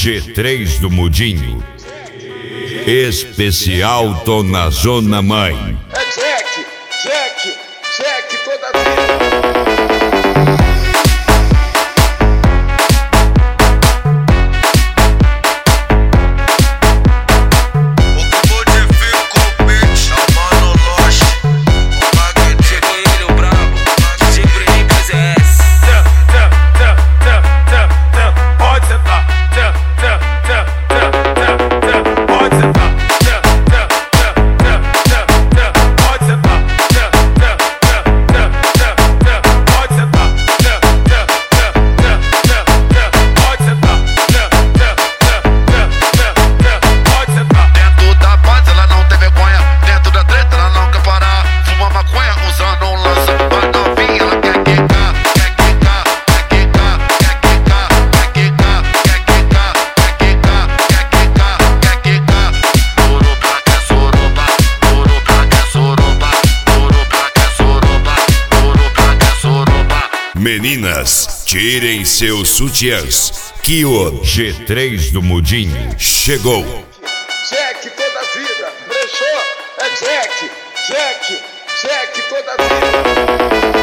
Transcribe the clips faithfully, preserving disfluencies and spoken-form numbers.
G três do Mudinho. Especial Tô na Zona Mãe. É Jack, Jack, Jack toda a vida. Meninas, tirem seus sutiãs, que o G três do Mudinho chegou. Jack toda a vida, brechó, é Jack, Jack, Jack toda a vida.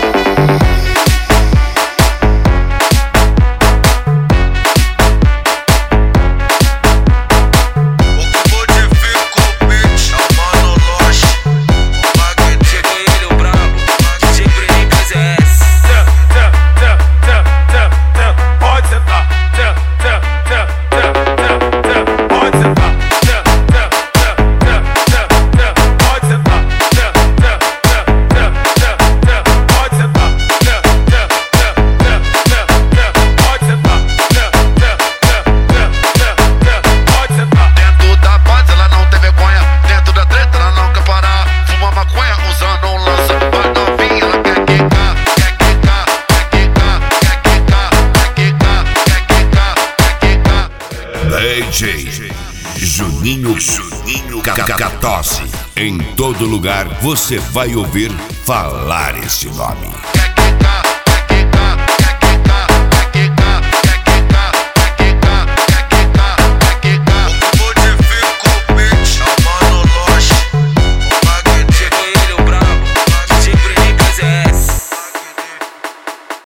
D J Juninho, Juninho Cacatosse. Em todo lugar você vai ouvir falar esse nome.